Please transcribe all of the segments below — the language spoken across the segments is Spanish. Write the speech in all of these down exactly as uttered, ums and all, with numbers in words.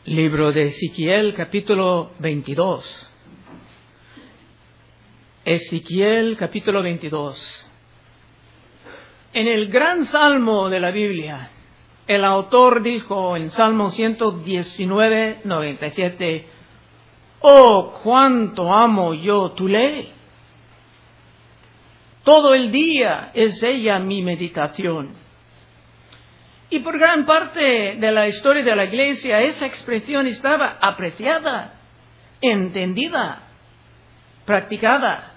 Libro de Ezequiel, capítulo veintidós. Ezequiel, capítulo veintidós. En el gran salmo de la Biblia, el autor dijo en Salmo ciento diecinueve, noventa y siete, «Oh, cuánto amo yo tu ley. Todo el día es ella mi meditación». Y por gran parte de la historia de la Iglesia, esa expresión estaba apreciada, entendida, practicada.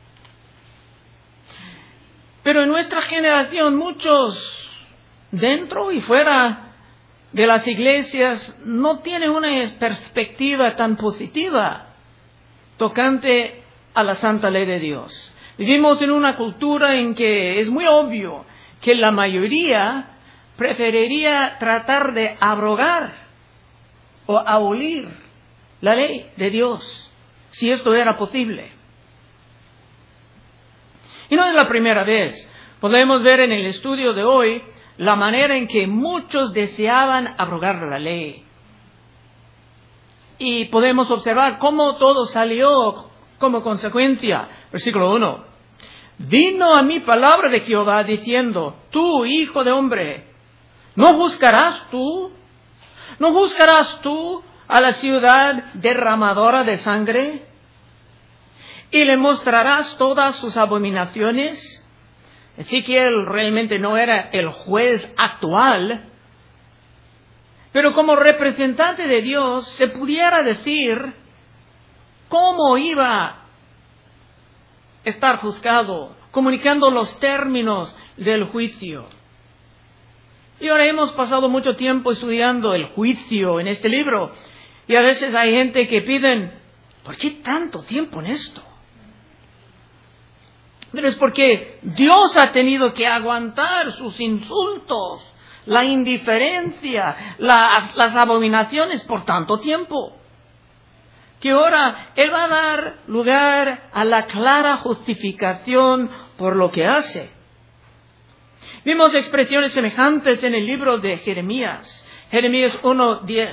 Pero en nuestra generación, muchos dentro y fuera de las iglesias no tienen una perspectiva tan positiva tocante a la santa ley de Dios. Vivimos en una cultura en que es muy obvio que la mayoría preferiría tratar de abrogar o abolir la ley de Dios, si esto era posible. Y no es la primera vez. Podemos ver en el estudio de hoy la manera en que muchos deseaban abrogar la ley. Y podemos observar cómo todo salió como consecuencia. Versículo uno. Vino a mí palabra de Jehová diciendo, tú, hijo de hombre, ¿no juzgarás tú? ¿No juzgarás tú a la ciudad derramadora de sangre? ¿Y le mostrarás todas sus abominaciones? Ezequiel realmente no era el juez actual, pero como representante de Dios se pudiera decir cómo iba a estar juzgado, comunicando los términos del juicio. Y ahora hemos pasado mucho tiempo estudiando el juicio en este libro. Y a veces hay gente que piden, ¿por qué tanto tiempo en esto? Pero es porque Dios ha tenido que aguantar sus insultos, la indiferencia, las, las abominaciones por tanto tiempo. Que ahora Él va a dar lugar a la clara justificación por lo que hace. Vimos expresiones semejantes en el libro de Jeremías. Jeremías uno diez.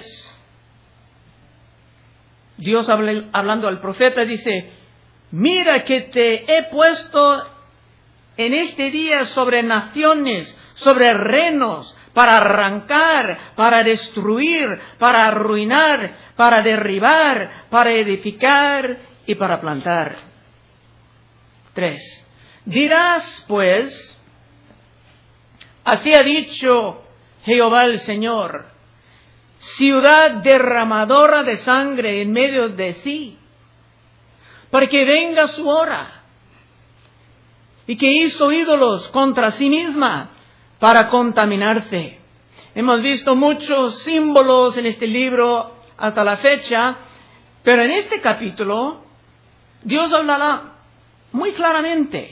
Dios habla, hablando al profeta dice, mira que te he puesto en este día sobre naciones, sobre reinos, para arrancar, para destruir, para arruinar, para derribar, para edificar y para plantar. Tres. Dirás pues, así ha dicho Jehová el Señor, ciudad derramadora de sangre en medio de sí, para que venga su hora, y que hizo ídolos contra sí misma para contaminarse. Hemos visto muchos símbolos en este libro hasta la fecha, pero en este capítulo Dios hablará muy claramente.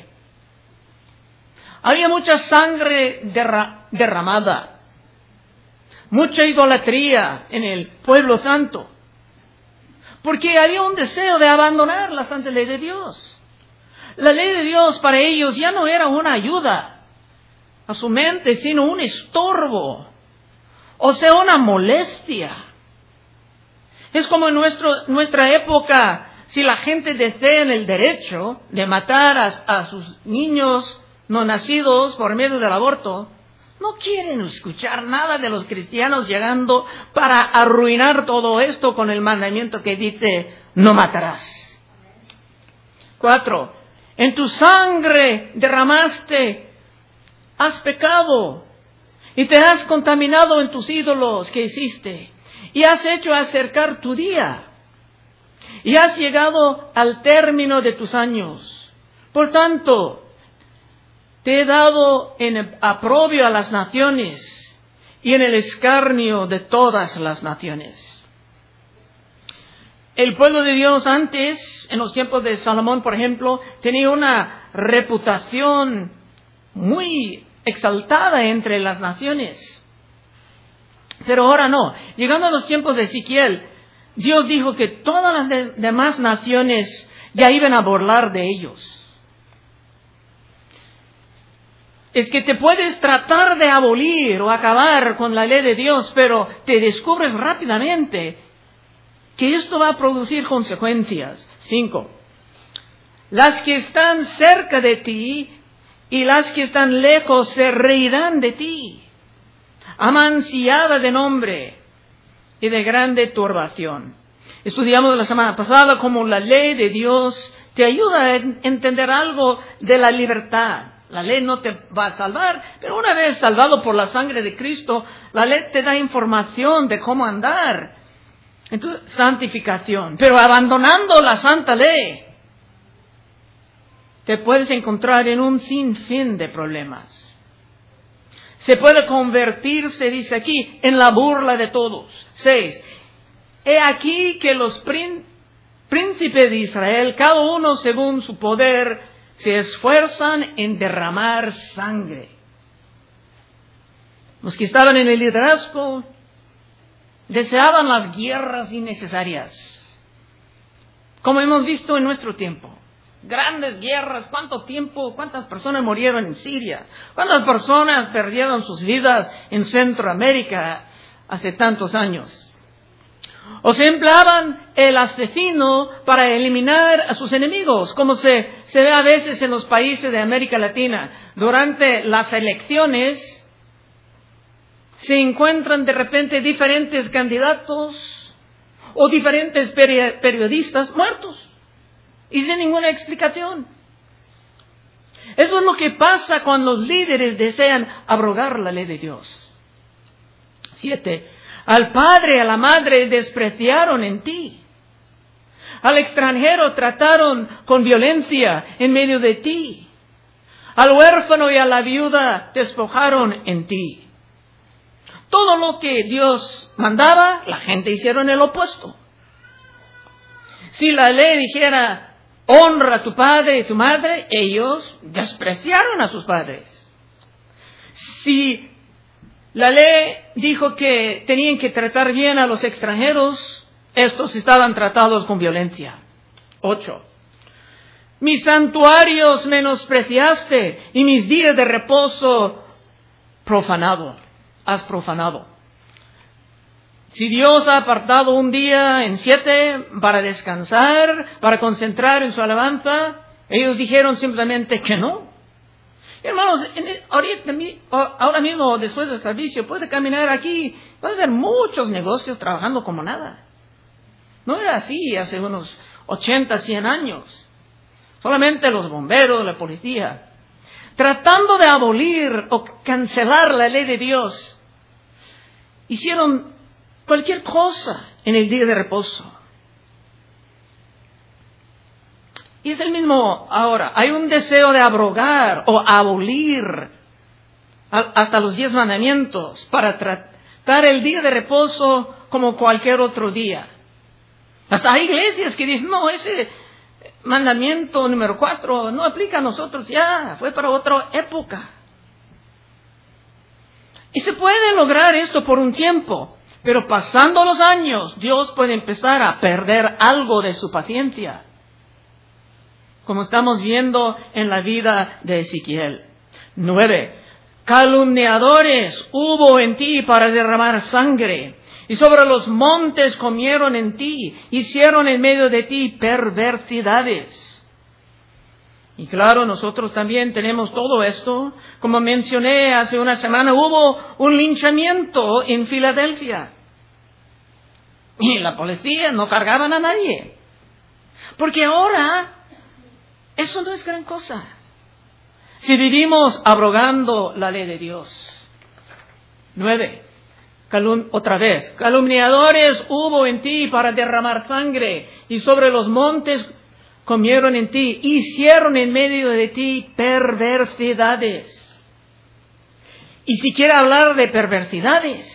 Había mucha sangre derra- derramada, mucha idolatría en el pueblo santo, porque había un deseo de abandonar la santa ley de Dios. La ley de Dios para ellos ya no era una ayuda a su mente, sino un estorbo, o sea, una molestia. Es como en nuestro, nuestra época, si la gente desea el derecho de matar a, a sus niños no nacidos por medio del aborto, no quieren escuchar nada de los cristianos llegando para arruinar todo esto con el mandamiento que dice, no matarás. Cuatro, en tu sangre derramaste, has pecado y te has contaminado en tus ídolos que hiciste y has hecho acercar tu día y has llegado al término de tus años. Por tanto, te he dado en aprobio a las naciones y en el escarnio de todas las naciones. El pueblo de Dios antes, en los tiempos de Salomón, por ejemplo, tenía una reputación muy exaltada entre las naciones. Pero ahora no. Llegando a los tiempos de Ezequiel, Dios dijo que todas las de- demás naciones ya iban a burlar de ellos. es que te puedes tratar de abolir o acabar con la ley de Dios, pero te descubres rápidamente que esto va a producir consecuencias. Cinco. Las que están cerca de ti y las que están lejos se reirán de ti, amanciada de nombre y de grande turbación. Estudiamos la semana pasada cómo la ley de Dios te ayuda a entender algo de la libertad. La ley no te va a salvar, pero una vez salvado por la sangre de Cristo, la ley te da información de cómo andar. Entonces, santificación. Pero abandonando la santa ley, te puedes encontrar en un sinfín de problemas. Se puede convertirse, dice aquí, en la burla de todos. Seis. He aquí que los prín- príncipes de Israel, cada uno según su poder, se esfuerzan en derramar sangre. Los que estaban en el liderazgo deseaban las guerras innecesarias, como hemos visto en nuestro tiempo. Grandes guerras, cuánto tiempo, cuántas personas murieron en Siria, cuántas personas perdieron sus vidas en Centroamérica hace tantos años. O se empleaban el asesino para eliminar a sus enemigos, como se, se ve a veces en los países de América Latina. Durante las elecciones se encuentran de repente diferentes candidatos o diferentes peri- periodistas muertos y sin ninguna explicación. Eso es lo que pasa cuando los líderes desean abrogar la ley de Dios. Siete. Al padre y a la madre despreciaron en ti. Al extranjero trataron con violencia en medio de ti. Al huérfano y a la viuda despojaron en ti. Todo lo que Dios mandaba, la gente hicieron el opuesto. Si la ley dijera, honra a tu padre y tu madre, ellos despreciaron a sus padres. Si la ley dijo que tenían que tratar bien a los extranjeros, estos estaban tratados con violencia. Ocho. Mis santuarios menospreciaste y mis días de reposo profanado, has profanado. Si Dios ha apartado un día en siete para descansar, para concentrar en su alabanza, ellos dijeron simplemente que no. Hermanos, ahorita, ahora mismo, después del servicio, puede caminar aquí, puede ver muchos negocios trabajando como nada. No era así hace unos ochenta, cien años. Solamente los bomberos, la policía, tratando de abolir o cancelar la ley de Dios, hicieron cualquier cosa en el día de reposo. Y es el mismo ahora. Hay un deseo de abrogar o abolir hasta los diez mandamientos para tratar el día de reposo como cualquier otro día. Hasta hay iglesias que dicen, no, ese mandamiento número cuatro no aplica a nosotros ya, fue para otra época. Y se puede lograr esto por un tiempo, pero pasando los años, Dios puede empezar a perder algo de su paciencia, como estamos viendo en la vida de Ezequiel. Nueve. Calumniadores hubo en ti para derramar sangre, y sobre los montes comieron en ti, hicieron en medio de ti perversidades. Y claro, nosotros también tenemos todo esto. Como mencioné hace una semana, hubo un linchamiento en Filadelfia. Y la policía no cargaban a nadie. Porque ahora eso no es gran cosa. Si vivimos abrogando la ley de Dios. Nueve. Calum- otra vez. Calumniadores hubo en ti para derramar sangre, y sobre los montes comieron en ti, hicieron en medio de ti perversidades. Y si quiere hablar de perversidades,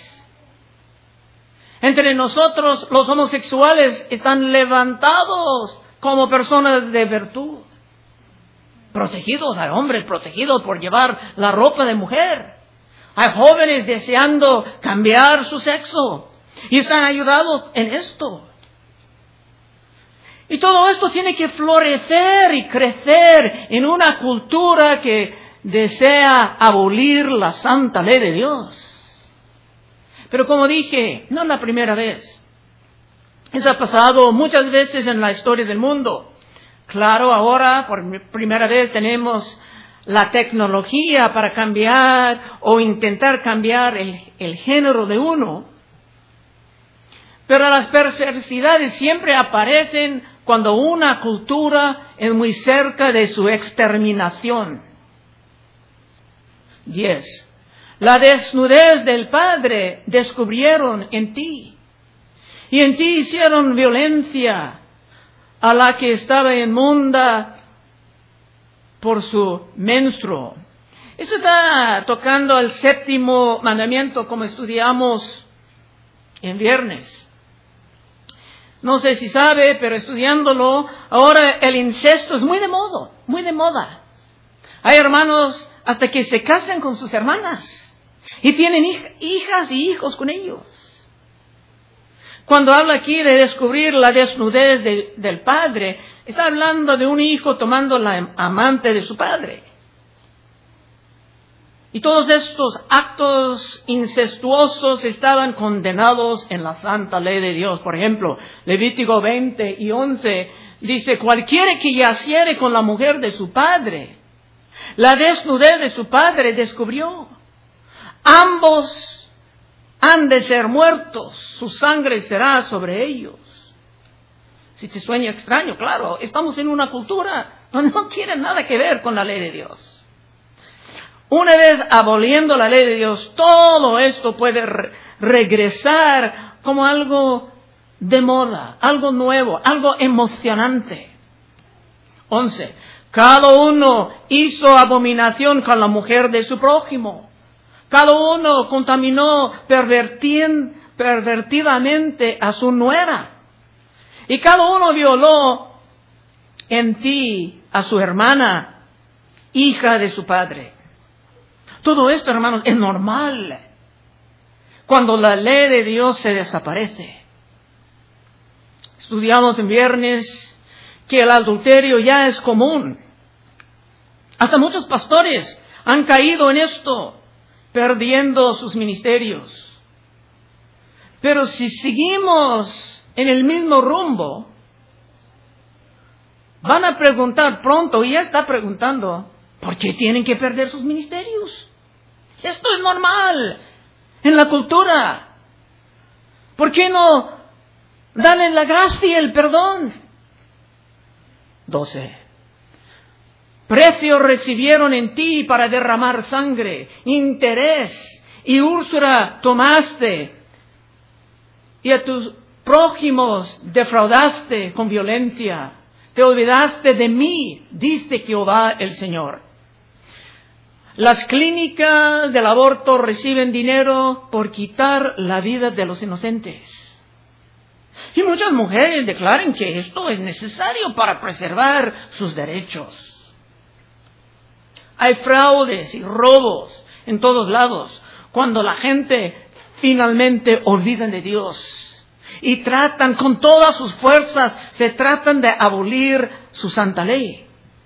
entre nosotros los homosexuales están levantados como personas de virtud. Protegidos, hay hombres protegidos por llevar la ropa de mujer. Hay jóvenes deseando cambiar su sexo y están ayudados en esto. Y todo esto tiene que florecer y crecer en una cultura que desea abolir la santa ley de Dios. Pero como dije, no es la primera vez. Eso ha pasado muchas veces en la historia del mundo. Claro, ahora por primera vez tenemos la tecnología para cambiar o intentar cambiar el, el género de uno. Pero las perversidades siempre aparecen cuando una cultura es muy cerca de su exterminación. diez. La desnudez del Padre descubrieron en ti. Y en ti hicieron violencia a la que estaba inmunda por su menstruo. Eso está tocando el séptimo mandamiento como estudiamos en viernes. No sé si sabe, pero estudiándolo, ahora el incesto es muy de moda, muy de moda. Hay hermanos hasta que se casan con sus hermanas y tienen hij- hijas y hijos con ellos. Cuando habla aquí de descubrir la desnudez de, del padre, está hablando de un hijo tomando la amante de su padre. Y todos estos actos incestuosos estaban condenados en la santa ley de Dios. Por ejemplo, Levítico veinte y once dice, cualquiera que yaciere con la mujer de su padre, la desnudez de su padre descubrió. Ambos han de ser muertos, su sangre será sobre ellos. Si te sueña extraño, claro, estamos en una cultura donde no quiere nada que ver con la ley de Dios. Una vez aboliendo la ley de Dios, todo esto puede re- regresar como algo de moda, algo nuevo, algo emocionante. once. Cada uno hizo abominación con la mujer de su prójimo. Cada uno contaminó pervertien, pervertidamente a su nuera. Y cada uno violó en ti a su hermana, hija de su padre. Todo esto, hermanos, es normal cuando la ley de Dios se desaparece. Estudiamos en viernes que el adulterio ya es común. Hasta muchos pastores han caído en esto, perdiendo sus ministerios. Pero si seguimos en el mismo rumbo, van a preguntar pronto, y ya está preguntando, ¿por qué tienen que perder sus ministerios? Esto es normal en la cultura. ¿Por qué no darle la gracia y el perdón? doce. Precio recibieron en ti para derramar sangre, interés y úrsula tomaste, y a tus prójimos defraudaste con violencia. Te olvidaste de mí, dice Jehová el Señor. Las clínicas del aborto reciben dinero por quitar la vida de los inocentes. Y muchas mujeres declaran que esto es necesario para preservar sus derechos. Hay fraudes y robos en todos lados cuando la gente finalmente olvida de Dios y tratan con todas sus fuerzas, se tratan de abolir su santa ley.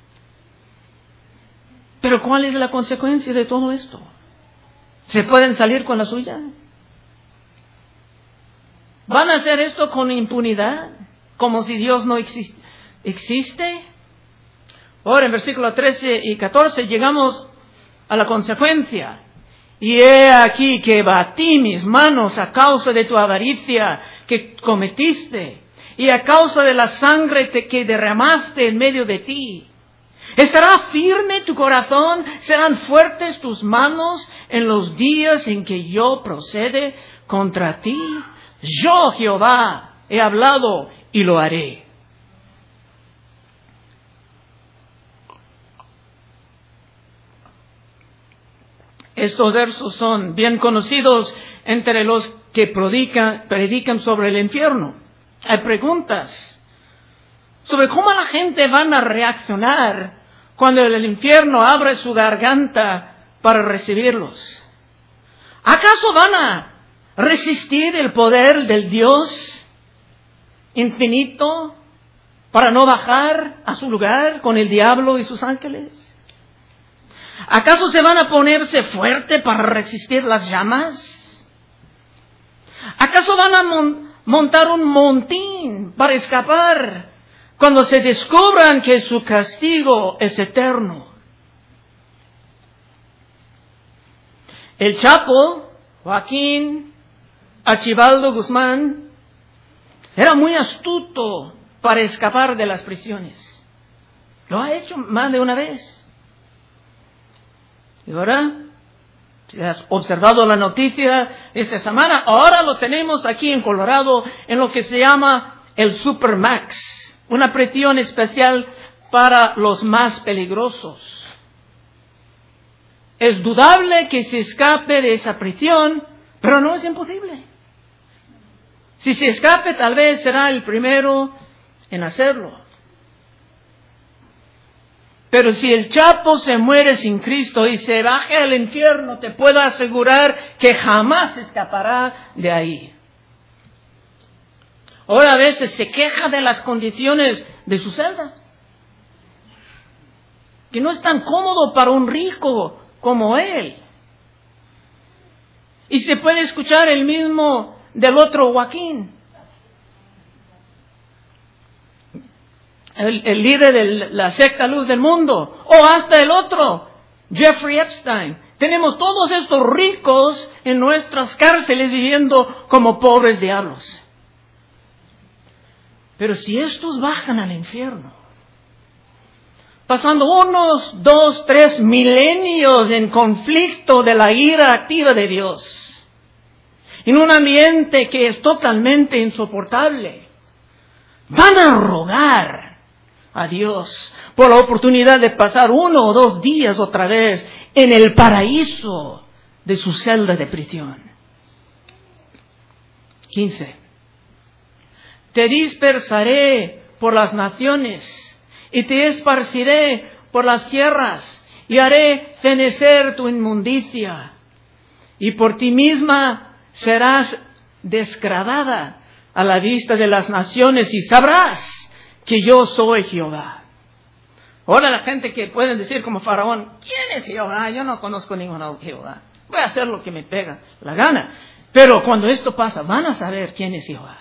Pero ¿cuál es la consecuencia de todo esto? ¿Se pueden salir con la suya? ¿Van a hacer esto con impunidad? ¿Como si Dios no existe? ¿Existe? Ahora en versículos trece y catorce llegamos a la consecuencia. Y he aquí que batí mis manos a causa de tu avaricia que cometiste y a causa de la sangre que derramaste en medio de ti. ¿Estará firme tu corazón? ¿Serán fuertes tus manos en los días en que yo procede contra ti? Yo, Jehová, he hablado y lo haré. Estos versos son bien conocidos entre los que predican, predican sobre el infierno. Hay preguntas sobre cómo la gente van a reaccionar cuando el infierno abre su garganta para recibirlos. ¿Acaso van a resistir el poder del Dios infinito para no bajar a su lugar con el diablo y sus ángeles? ¿Acaso se van a ponerse fuerte para resistir las llamas? ¿Acaso van a mon- montar un montín para escapar cuando se descubran que su castigo es eterno? El Chapo, Joaquín Archibaldo Guzmán, era muy astuto para escapar de las prisiones. Lo ha hecho más de una vez. Y ahora, si has observado la noticia esta semana, ahora lo tenemos aquí en Colorado en lo que se llama el Supermax, una prisión especial para los más peligrosos. Es dudable que se escape de esa prisión, pero no es imposible. Si se escape, tal vez será el primero en hacerlo. Pero si el Chapo se muere sin Cristo y se baje al infierno, te puedo asegurar que jamás escapará de ahí. Ahora a veces se queja de las condiciones de su celda, que no es tan cómodo para un rico como él. Y se puede escuchar el mismo del otro Joaquín, el, el líder de la secta Luz del Mundo, o hasta el otro, Jeffrey Epstein. Tenemos todos estos ricos en nuestras cárceles viviendo como pobres diablos. Pero si estos bajan al infierno, pasando unos, dos, tres milenios en conflicto de la ira activa de Dios, en un ambiente que es totalmente insoportable, van a rogar a Dios por la oportunidad de pasar uno o dos días otra vez en el paraíso de su celda de prisión. quince. Te dispersaré por las naciones y te esparciré por las tierras y haré fenecer tu inmundicia y por ti misma serás desgradada a la vista de las naciones y sabrás que yo soy Jehová. Ahora la gente que puede decir como Faraón, ¿quién es Jehová? Yo no conozco ningún Jehová. Voy a hacer lo que me pega la gana. Pero cuando esto pasa, van a saber quién es Jehová.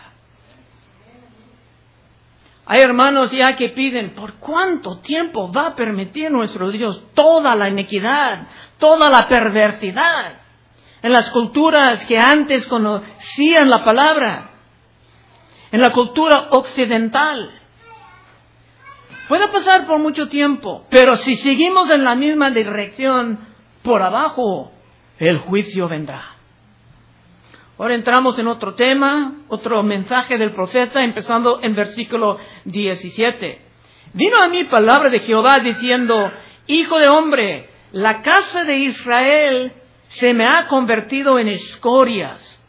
Hay hermanos ya que piden, ¿por cuánto tiempo va a permitir nuestro Dios toda la iniquidad, toda la perversidad en las culturas que antes conocían la palabra, en la cultura occidental? Puede pasar por mucho tiempo, pero si seguimos en la misma dirección, por abajo, el juicio vendrá. Ahora entramos en otro tema, otro mensaje del profeta, empezando en versículo diecisiete. Vino a mí palabra de Jehová diciendo, Hijo de hombre, la casa de Israel se me ha convertido en escorias.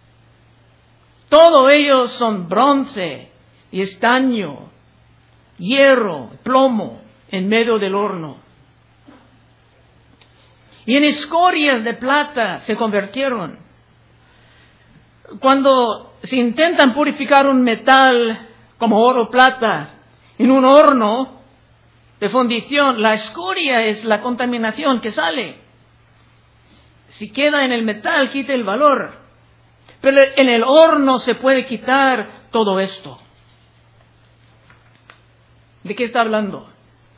Todos ellos son bronce y estaño, hierro, plomo en medio del horno. Y en escorias de plata se convirtieron. Cuando se intentan purificar un metal como oro o plata en un horno de fundición, la escoria es la contaminación que sale. Si queda en el metal, quita el valor. Pero en el horno se puede quitar todo esto. ¿De qué está hablando?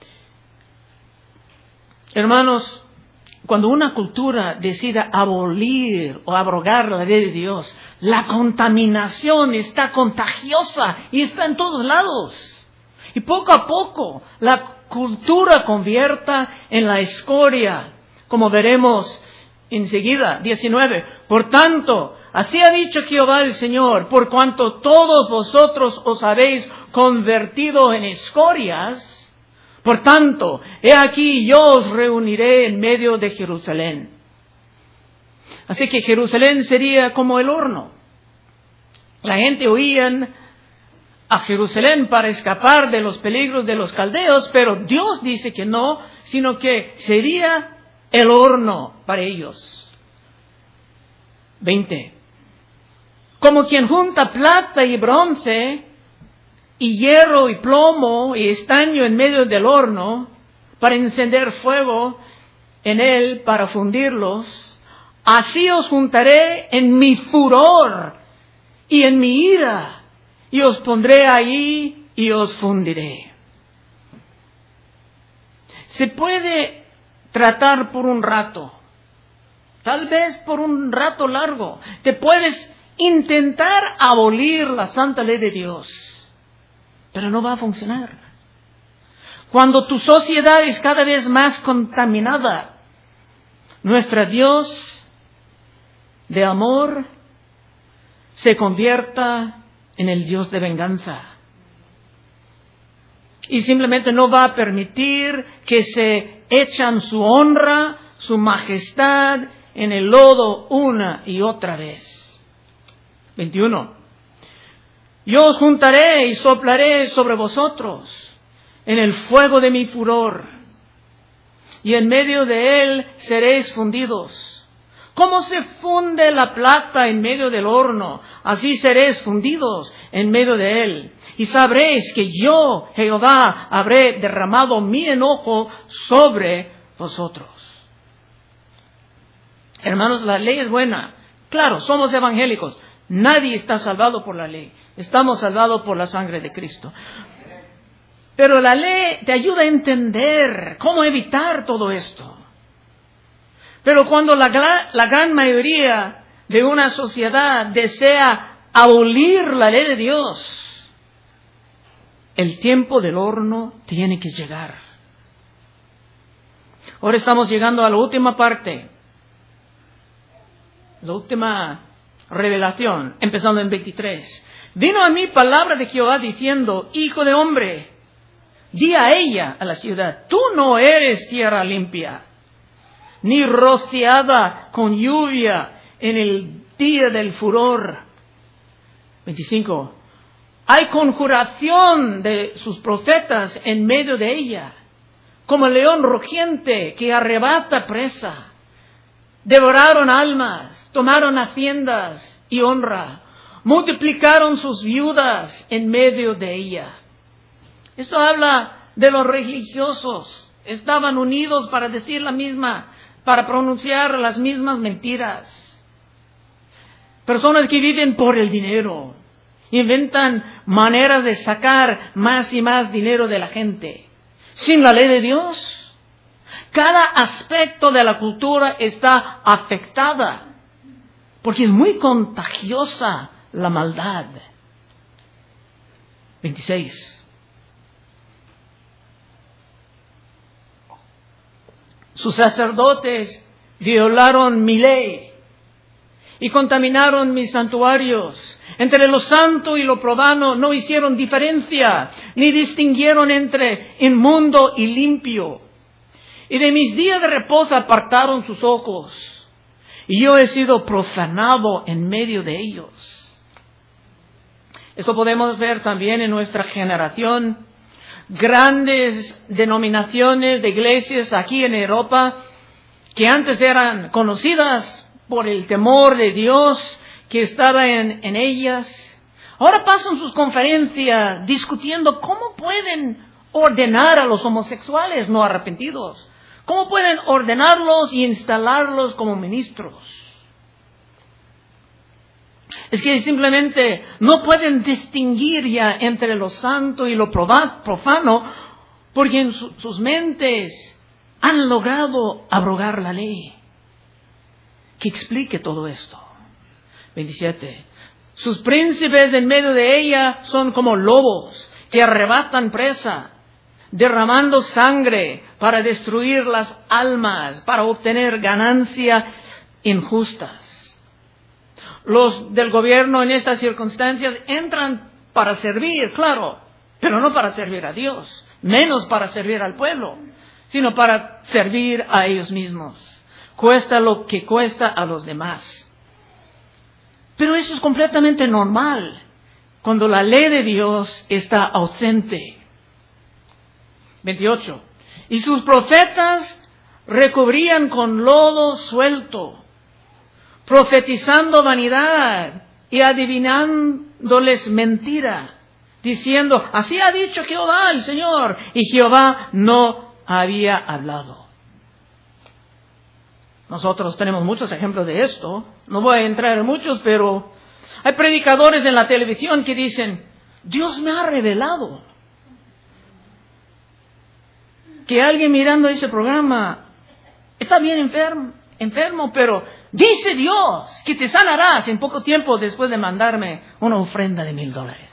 Hermanos, cuando una cultura decida abolir o abrogar la ley de Dios, la contaminación está contagiosa y está en todos lados. Y poco a poco la cultura convierta en la escoria, como veremos enseguida. diecinueve. Por tanto, así ha dicho Jehová el Señor, por cuanto todos vosotros os habéis convertido en escorias, por tanto, he aquí yo os reuniré en medio de Jerusalén. Así que Jerusalén sería como el horno. La gente huía a Jerusalén para escapar de los peligros de los caldeos, pero Dios dice que no, sino que sería el horno para ellos. veinte. Como quien junta plata y bronce, y hierro y plomo y estaño en medio del horno para encender fuego, en él para fundirlos, así os juntaré en mi furor y en mi ira, y os pondré ahí y os fundiré. Se puede tratar por un rato, tal vez por un rato largo. Te puedes intentar abolir la santa ley de Dios, pero no va a funcionar. Cuando tu sociedad es cada vez más contaminada, nuestro Dios de amor se convierta en el Dios de venganza. Y simplemente no va a permitir que se echan su honra, su majestad en el lodo una y otra vez. veintiuno. Yo os juntaré y soplaré sobre vosotros en el fuego de mi furor, y en medio de él seréis fundidos. ¿Cómo se funde la plata en medio del horno? Así seréis fundidos en medio de él. Y sabréis que yo, Jehová, habré derramado mi enojo sobre vosotros. Hermanos, la ley es buena. Claro, somos evangélicos. Nadie está salvado por la ley. Estamos salvados por la sangre de Cristo. Pero la ley te ayuda a entender cómo evitar todo esto. Pero cuando la, la gran mayoría de una sociedad desea abolir la ley de Dios, el tiempo del horno tiene que llegar. Ahora estamos llegando a la última parte, la última revelación, empezando en veintitrés. Vino a mí palabra de Jehová diciendo: Hijo de hombre, di a ella, a la ciudad, tú no eres tierra limpia, ni rociada con lluvia en el día del furor. veinticinco. Hay conjuración de sus profetas en medio de ella, como el león rugiente que arrebata presa. Devoraron almas, tomaron haciendas y honra, multiplicaron sus viudas en medio de ella. Esto habla de los religiosos. Estaban unidos para decir la misma, para pronunciar las mismas mentiras. Personas que viven por el dinero, inventan maneras de sacar más y más dinero de la gente. Sin la ley de Dios, cada aspecto de la cultura está afectada, porque es muy contagiosa la maldad. veintiséis. Sus sacerdotes violaron mi ley y contaminaron mis santuarios. Entre lo santo y lo profano no hicieron diferencia, ni distinguieron entre inmundo y limpio. Y de mis días de reposo apartaron sus ojos, y yo he sido profanado en medio de ellos. Esto podemos ver también en nuestra generación. Grandes denominaciones de iglesias aquí en Europa, que antes eran conocidas por el temor de Dios que estaba en, en ellas, ahora pasan sus conferencias discutiendo cómo pueden ordenar a los homosexuales no arrepentidos, cómo pueden ordenarlos y instalarlos como ministros. Es que simplemente no pueden distinguir ya entre lo santo y lo profano, porque en su, sus mentes han logrado abrogar la ley que explique todo esto. veintisiete. Sus príncipes en medio de ella son como lobos que arrebatan presa, derramando sangre para destruir las almas, para obtener ganancias injustas. Los del gobierno en estas circunstancias entran para servir, claro, pero no para servir a Dios, menos para servir al pueblo, sino para servir a ellos mismos. Cuesta lo que cuesta a los demás. Pero eso es completamente normal cuando la ley de Dios está ausente. veintiocho. Y sus profetas recubrían con lodo suelto, profetizando vanidad y adivinándoles mentira, diciendo: así ha dicho Jehová el Señor, y Jehová no había hablado. Nosotros tenemos muchos ejemplos de esto. No voy a entrar en muchos, pero hay predicadores en la televisión que dicen, Dios me ha revelado que alguien mirando ese programa está bien enfermo, enfermo, pero dice Dios que te sanarás en poco tiempo después de mandarme una ofrenda de mil dólares.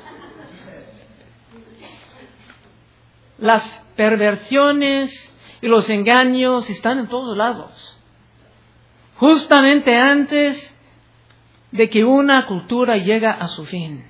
Las perversiones y los engaños están en todos lados. Justamente antes de que una cultura llega a su fin.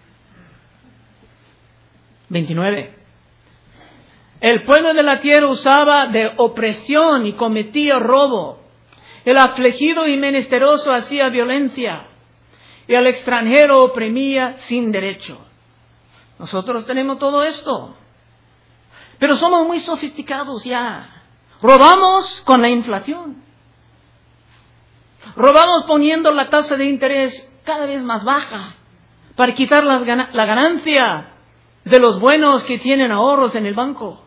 veintinueve. El pueblo de la tierra usaba de opresión y cometía robo. El afligido y menesteroso hacía violencia. Y al extranjero oprimía sin derecho. Nosotros tenemos todo esto. Pero somos muy sofisticados ya. Robamos con la inflación. Robamos poniendo la tasa de interés cada vez más baja para quitar las gan- la ganancia de los buenos que tienen ahorros en el banco.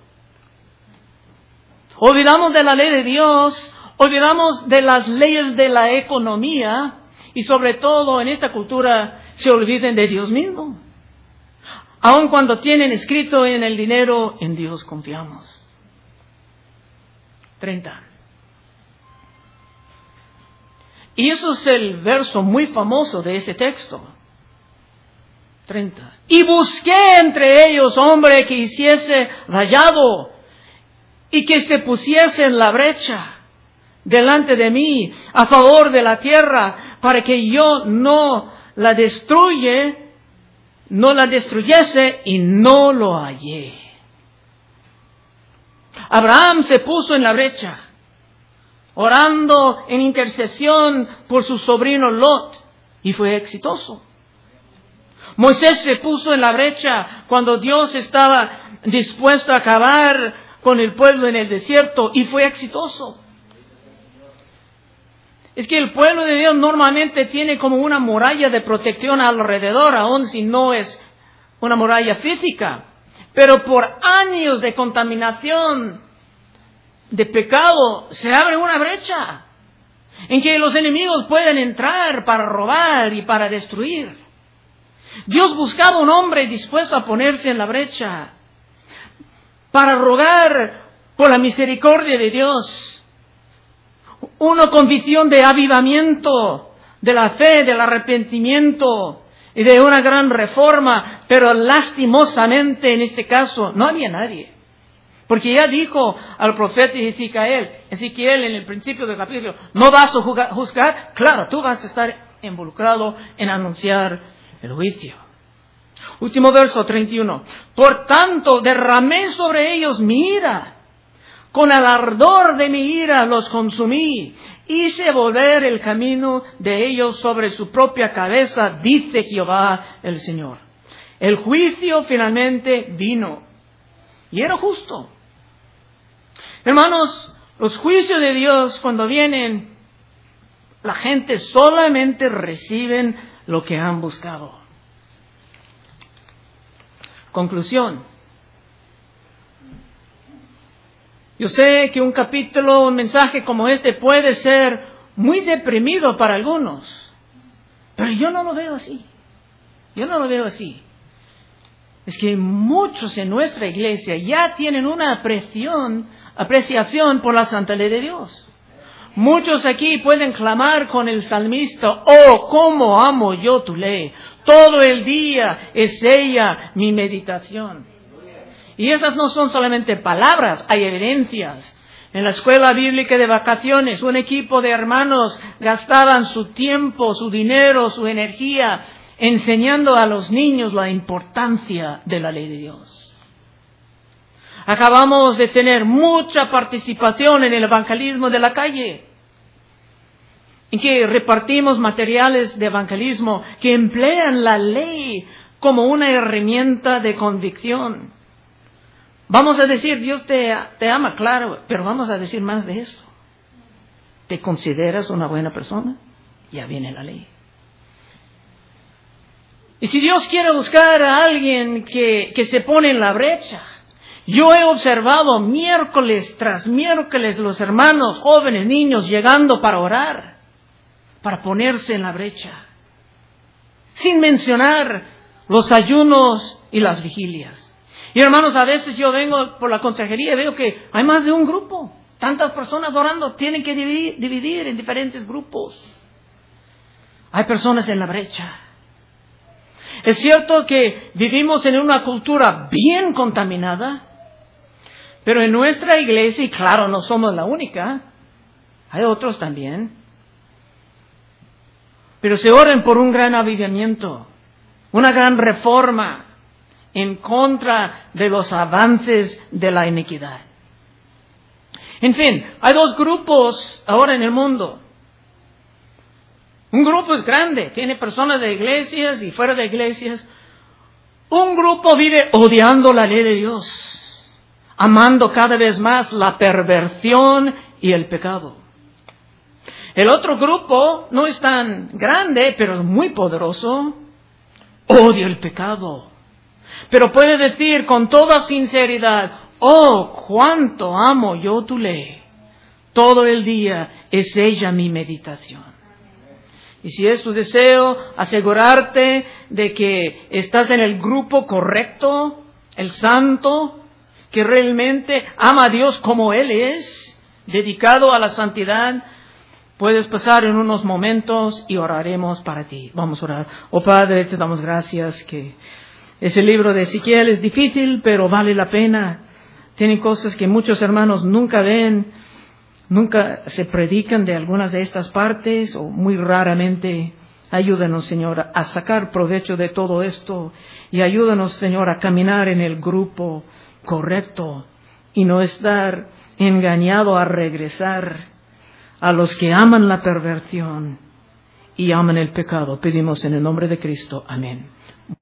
Olvidamos de la ley de Dios, olvidamos de las leyes de la economía y sobre todo en esta cultura se olviden de Dios mismo. Aun cuando tienen escrito en el dinero, en Dios confiamos. treinta. Y eso es el verso muy famoso de ese texto. treinta. Y busqué entre ellos hombre que hiciese vallado y que se pusiese en la brecha delante de mí a favor de la tierra para que yo no la destruye, no la destruyese y no lo hallé. Abraham se puso en la brecha, orando en intercesión por su sobrino Lot, y fue exitoso. Moisés se puso en la brecha cuando Dios estaba dispuesto a acabar con el pueblo en el desierto, y fue exitoso. Es que el pueblo de Dios normalmente tiene como una muralla de protección alrededor, aun si no es una muralla física. Pero por años de contaminación, de pecado, se abre una brecha en que los enemigos pueden entrar para robar y para destruir. Dios buscaba un hombre dispuesto a ponerse en la brecha para rogar por la misericordia de Dios. Uno con visión de avivamiento, de la fe, del arrepentimiento y de una gran reforma, pero lastimosamente en este caso no había nadie. Porque ya dijo al profeta Ezequiel, Ezequiel en el principio del capítulo, ¿no vas a juzgar? Claro, tú vas a estar involucrado en anunciar el juicio. Último verso, treinta y uno. Por tanto, derramé sobre ellos mi ira. Con el ardor de mi ira los consumí. Hice volver el camino de ellos sobre su propia cabeza, dice Jehová el Señor. El juicio finalmente vino. Y era justo. Hermanos, los juicios de Dios cuando vienen, la gente solamente reciben lo que han buscado. Conclusión. Yo sé que un capítulo, un mensaje como este puede ser muy deprimido para algunos, pero yo no lo veo así. Yo no lo veo así. Es que muchos en nuestra iglesia ya tienen una apreciación, apreciación por la santa ley de Dios. Muchos aquí pueden clamar con el salmista, oh, cómo amo yo tu ley. Todo el día es ella mi meditación. Y esas no son solamente palabras, hay evidencias. En la escuela bíblica de vacaciones, un equipo de hermanos gastaban su tiempo, su dinero, su energía, enseñando a los niños la importancia de la ley de Dios. Acabamos de tener mucha participación en el evangelismo de la calle, en que repartimos materiales de evangelismo que emplean la ley como una herramienta de convicción. Vamos a decir, Dios te, te ama, claro, pero vamos a decir más de eso. ¿Te consideras una buena persona? Ya viene la ley. Y si Dios quiere buscar a alguien que, que se pone en la brecha Yo he observado miércoles tras miércoles los hermanos, jóvenes, niños, llegando para orar, para ponerse en la brecha, sin mencionar los ayunos y las vigilias. Y hermanos, a veces yo vengo por la consejería y veo que hay más de un grupo. Tantas personas orando, tienen que dividir, dividir en diferentes grupos. Hay personas en la brecha. Es cierto que vivimos en una cultura bien contaminada, pero en nuestra iglesia, y claro, no somos la única, hay otros también, pero se oren por un gran avivamiento, una gran reforma en contra de los avances de la iniquidad. En fin, hay dos grupos ahora en el mundo. Un grupo es grande, tiene personas de iglesias y fuera de iglesias. Un grupo vive odiando la ley de Dios, amando cada vez más la perversión y el pecado. El otro grupo no es tan grande, pero es muy poderoso, odia el pecado. Pero puede decir con toda sinceridad, oh, cuánto amo yo tu ley. Todo el día es ella mi meditación. Y si es tu deseo, asegurarte de que estás en el grupo correcto, el santo, que realmente ama a Dios como Él es, dedicado a la santidad, puedes pasar en unos momentos y oraremos para ti. Vamos a orar. Oh Padre, te damos gracias que ese libro de Ezequiel es difícil, pero vale la pena. Tiene cosas que muchos hermanos nunca ven, nunca se predican de algunas de estas partes, o muy raramente. Ayúdanos, Señor, a sacar provecho de todo esto, y ayúdanos, Señor, a caminar en el grupo correcto y no estar engañado a regresar a los que aman la perversión y aman el pecado. Pedimos en el nombre de Cristo. Amén.